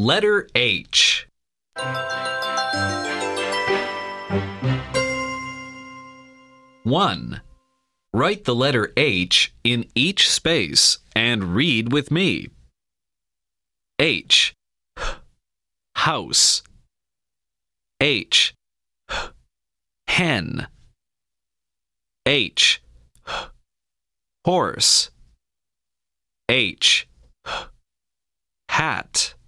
Letter H. One. Write the letter H in each space and read with me. H. House. H. Hen. H. Horse. H. Hat.